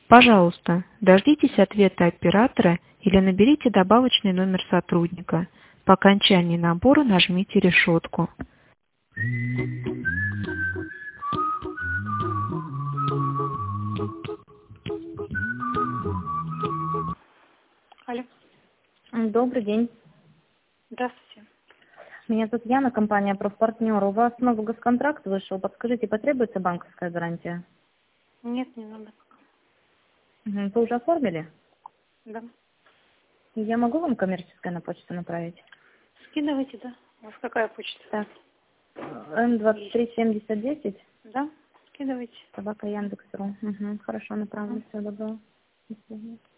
Пожалуйста, дождитесь ответа оператора или наберите добавочный номер сотрудника. По окончании набора нажмите решетку. Алло, Добрый день. здравствуйте. Меня зовут Яна, компания «Профпартнер». У вас новый госконтракт вышел. Подскажите, потребуется банковская гарантия? Нет, не надо. Вы уже оформили? Да. Я могу вам коммерческое на почту направить? Скидывайте, да. У вас какая почта? Так, М237010, Да, скидывайте. собака Яндекс.ру. Хорошо, направлю. Всего доброго. До свидания.